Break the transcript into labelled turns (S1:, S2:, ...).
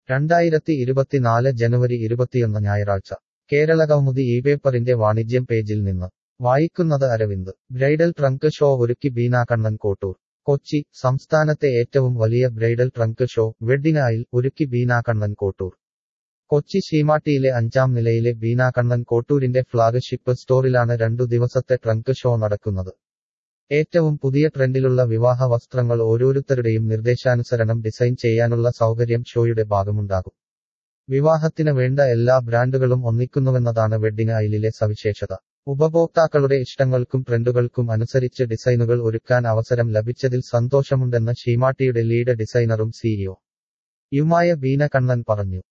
S1: 2024 ജനുവരി 21 ഞായറാഴ്ച കേരളകൗമുദി ഇപേപ്പറിന്റെ വാണിജ്യം പേജിൽ നിന്ന് വായിക്കുന്നത് അരവിന്ദ് ബ്രൈഡൽ ട്രങ്ക് ഷോ ഒരുക്കി ബീന കണ്ണൻ കോട്ടൂർ കൊച്ചി സംസ്ഥാനത്തെ ഏറ്റവും വലിയ bridal trunk show wedding aisle ഒരുക്കി ബീന കണ്ണൻ കോട്ടൂർ കൊച്ചി ശീമാട്ടിയിലെ 5ാം നിലയിലെ ബീന കണ്ണൻ കോട്ടൂരിന്റെ ഫ്ളാഗ്ഷിപ്പ് സ്റ്റോറിലാണ് 2 ദിവസത്തെ ട്രങ്ക് ഷോ നടക്കുന്നത് ഏറ്റവും പുതിയ ട്രെൻഡിലുള്ള വിവാഹ വസ്ത്രങ്ങൾ ഓരോരുത്തരുടെയും നിർദ്ദേശാനുസരണം ഡിസൈൻ ചെയ്യാനുള്ള സൗകര്യം ഷോയുടെ ഭാഗമുണ്ടാകും വിവാഹത്തിന് വേണ്ട എല്ലാ ബ്രാൻഡുകളും ഒന്നിക്കുന്നുവെന്നതാണ് വെഡ്ഡിംഗ് ഐലിലെ സവിശേഷത ഉപഭോക്താക്കളുടെ ഇഷ്ടങ്ങൾക്കും ട്രെൻഡുകൾക്കും അനുസരിച്ച് ഡിസൈനുകൾ ഒരുക്കാൻ അവസരം ലഭിച്ചതിൽ സന്തോഷമുണ്ടെന്ന് ശീമാട്ടിയുടെ ലീഡ് ഡിസൈനറും സിഇഒ യുമായ ബീന കണ്ണൻ പറഞ്ഞു